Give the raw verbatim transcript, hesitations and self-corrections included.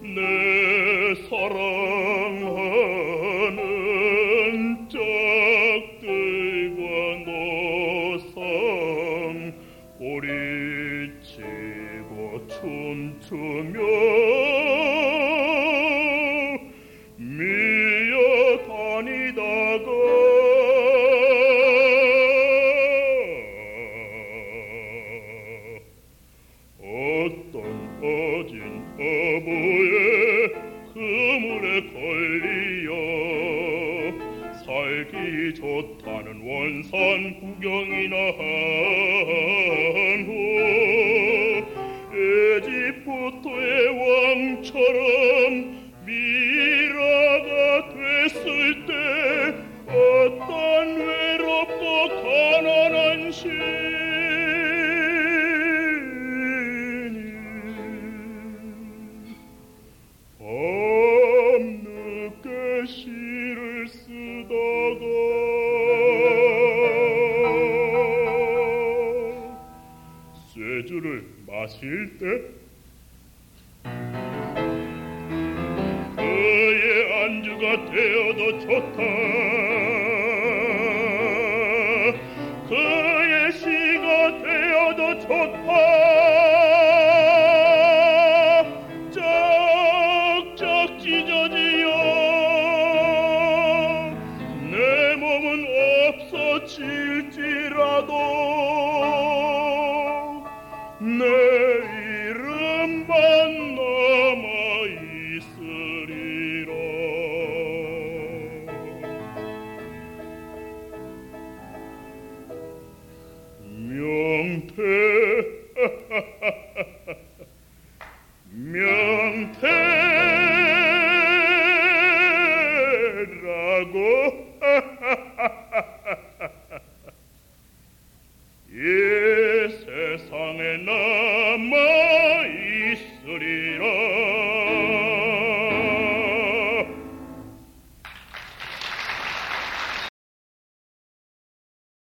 내 사랑하는 짝들과 노상 꼬리치고 춤추며 미어 다니다가 어떤 어진 어부의 그물에 걸리어 살기 좋다는 원산 구경이나 한 후 에집부토의 왕처럼 미라가 됐을 때 어떤 외롭고 가난한 시인이 밤늦게 시를 쓰다가 쇠주를 마실 때 그의 안주가 되어도 좋다. 그의 시가 되어도 좋다. 쩍쩍 찢어지어 내 몸은 없어질지라도 내 이름만 남아있으리라. 명태 명태라고